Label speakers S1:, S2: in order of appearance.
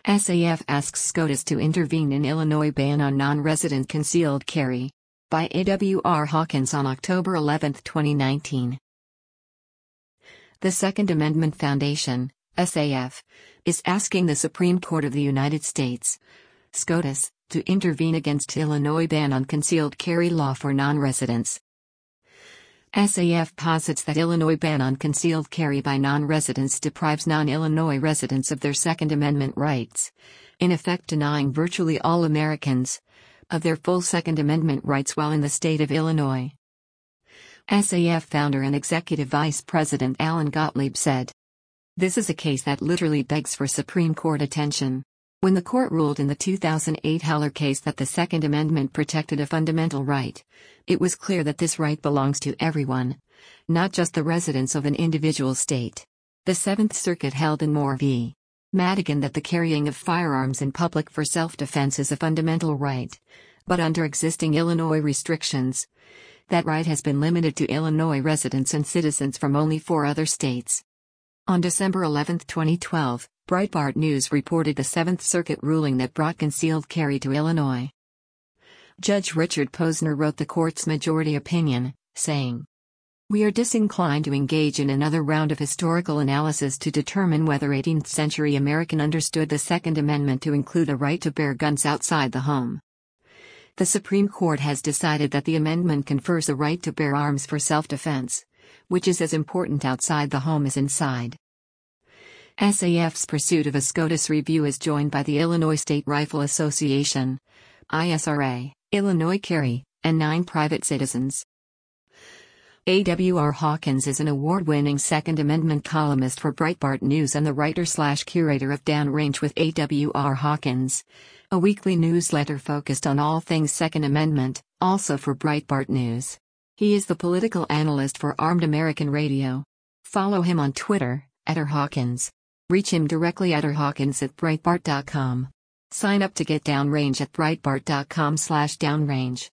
S1: SAF asks SCOTUS to intervene in Illinois ban on non-resident concealed carry. By A.W.R. Hawkins on October 11, 2019. The Second Amendment Foundation, SAF, is asking the Supreme Court of the United States, SCOTUS, to intervene against Illinois ban on concealed carry law for non-residents. SAF posits that Illinois ban on concealed carry by non-residents deprives non-Illinois residents of their Second Amendment rights, in effect denying virtually all Americans of their full Second Amendment rights while in the state of Illinois. SAF founder and executive vice president Alan Gottlieb said, "This is a case that literally begs for Supreme Court attention. When the court ruled in the 2008 Heller case that the Second Amendment protected a fundamental right, it was clear that this right belongs to everyone, not just the residents of an individual state. The Seventh Circuit held in Moore v. Madigan that the carrying of firearms in public for self-defense is a fundamental right, but under existing Illinois restrictions, that right has been limited to Illinois residents and citizens from only 4 other states." On December 11, 2012, Breitbart News reported the Seventh Circuit ruling that brought concealed carry to Illinois. Judge Richard Posner wrote the court's majority opinion, saying, "We are disinclined to engage in another round of historical analysis to determine whether 18th-century American understood the Second Amendment to include a right to bear guns outside the home. The Supreme Court has decided that the amendment confers a right to bear arms for self-defense, which is as important outside the home as inside." SAF's pursuit of a SCOTUS review is joined by the Illinois State Rifle Association, ISRA, Illinois Carry, and 9 private citizens. A.W.R. Hawkins is an award-winning Second Amendment columnist for Breitbart News and the writer/curator of Downrange with A.W.R. Hawkins, a weekly newsletter focused on all things Second Amendment, also for Breitbart News. He is the political analyst for Armed American Radio. Follow him on Twitter, @RHawkins. Reach him directly at rhawkins@breitbart.com. Sign up to get Downrange at breitbart.com/downrange.